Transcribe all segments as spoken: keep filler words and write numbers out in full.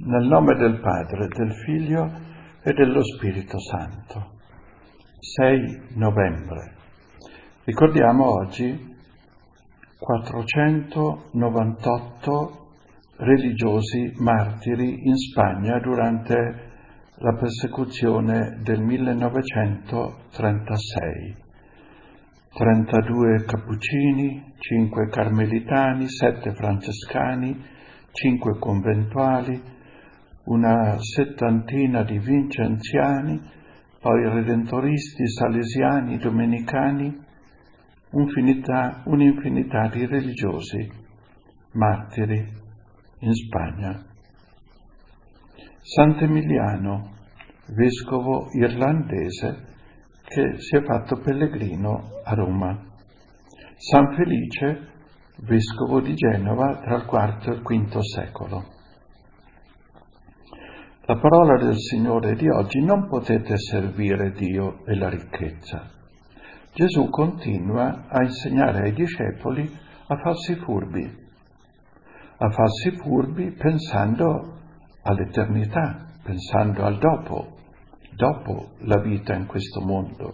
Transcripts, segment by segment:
Nel nome del Padre, del Figlio e dello Spirito Santo. sei novembre. Ricordiamo oggi quattrocentonovantotto religiosi martiri in Spagna durante la persecuzione del millenovecentotrentasei. trentadue cappuccini, cinque carmelitani, sette francescani, cinque conventuali, una settantina di vincenziani, poi redentoristi, salesiani, domenicani, un'infinità, un'infinità di religiosi martiri in Spagna. Sant'Emiliano, vescovo irlandese che si è fatto pellegrino a Roma. San Felice, vescovo di Genova tra il quarto e il quinto secolo. La parola del Signore di oggi: non potete servire Dio e la ricchezza. Gesù continua a insegnare ai discepoli a farsi furbi, a farsi furbi pensando all'eternità, pensando al dopo, dopo la vita in questo mondo.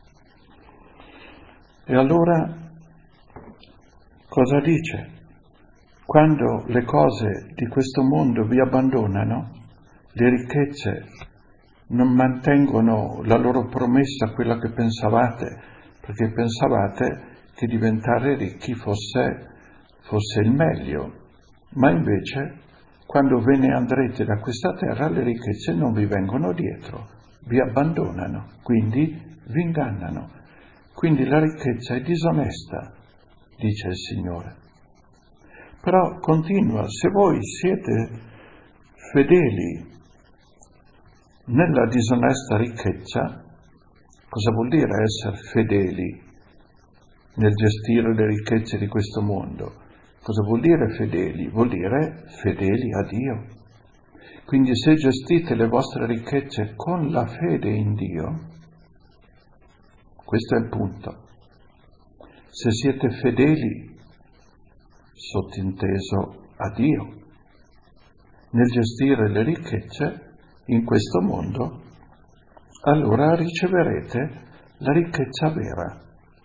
E allora cosa dice? Quando le cose di questo mondo vi abbandonano, le ricchezze non mantengono la loro promessa, quella che pensavate, perché pensavate che diventare ricchi fosse, fosse il meglio, ma invece quando ve ne andrete da questa terra le ricchezze non vi vengono dietro, vi abbandonano, quindi vi ingannano. Quindi la ricchezza è disonesta, dice il Signore. Però continua: se voi siete fedeli nella disonesta ricchezza, cosa vuol dire essere fedeli nel gestire le ricchezze di questo mondo? Cosa vuol dire fedeli? Vuol dire fedeli a Dio. Quindi se gestite le vostre ricchezze con la fede in Dio, questo è il punto. Se siete fedeli, sottinteso a Dio, nel gestire le ricchezze in questo mondo, allora riceverete la ricchezza vera.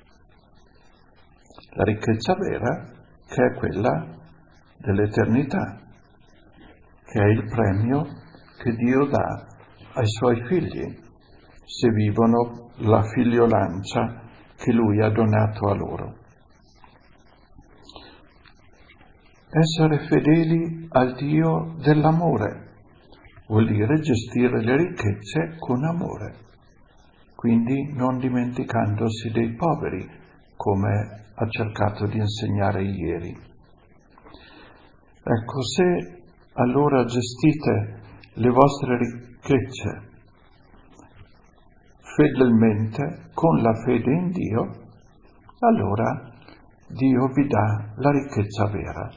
La ricchezza vera che è quella dell'eternità, che è il premio che Dio dà ai suoi figli, se vivono la figliolanza che Lui ha donato a loro. Essere fedeli al Dio dell'amore vuol dire gestire le ricchezze con amore, quindi non dimenticandosi dei poveri, come ha cercato di insegnare ieri. Ecco, se allora gestite le vostre ricchezze fedelmente, con la fede in Dio, allora Dio vi dà la ricchezza vera.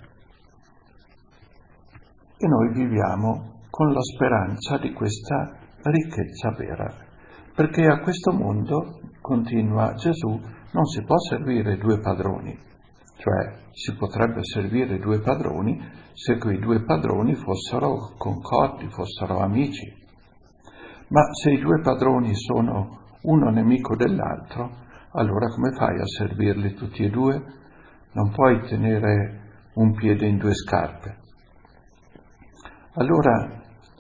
E noi viviamo con la speranza di questa ricchezza vera, perché a questo mondo, continua Gesù, non si può servire due padroni, cioè si potrebbe servire due padroni se quei due padroni fossero concordi, fossero amici, ma se i due padroni sono uno nemico dell'altro, allora come fai a servirli tutti e due? Non puoi tenere un piede in due scarpe. Allora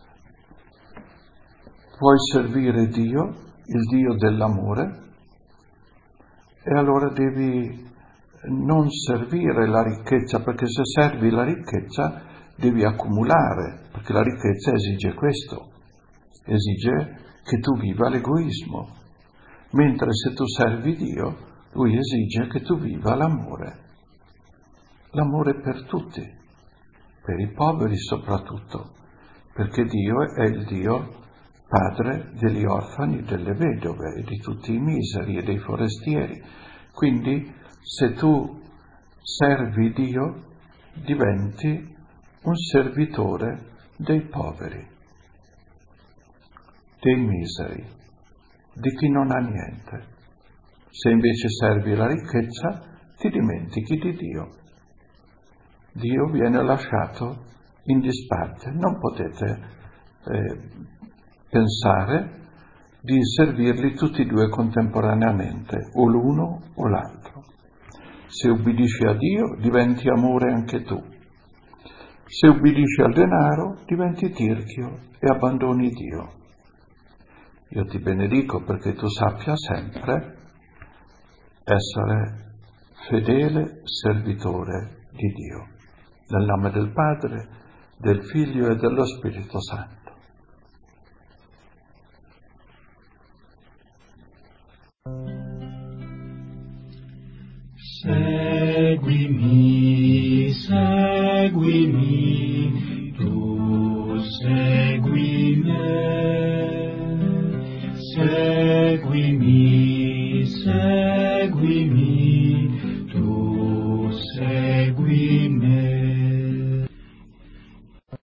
vuoi servire Dio, il Dio dell'amore, e allora devi non servire la ricchezza, perché se servi la ricchezza devi accumulare, perché la ricchezza esige questo, esige che tu viva l'egoismo, mentre se tu servi Dio, Lui esige che tu viva l'amore, l'amore per tutti, per i poveri soprattutto, perché Dio è il Dio Padre degli orfani, delle vedove e di tutti i miseri e dei forestieri. Quindi se tu servi Dio diventi un servitore dei poveri, dei miseri, di chi non ha niente. Se invece servi la ricchezza ti dimentichi di Dio. Dio viene lasciato in disparte. Non potete eh, pensare di servirli tutti e due contemporaneamente, o l'uno o l'altro. Se ubbidisci a Dio, diventi amore anche tu. Se ubbidisci al denaro, diventi tirchio e abbandoni Dio. Io ti benedico perché tu sappia sempre essere fedele servitore di Dio, nel nome del Padre, del Figlio e dello Spirito Santo. Seguimi, seguimi.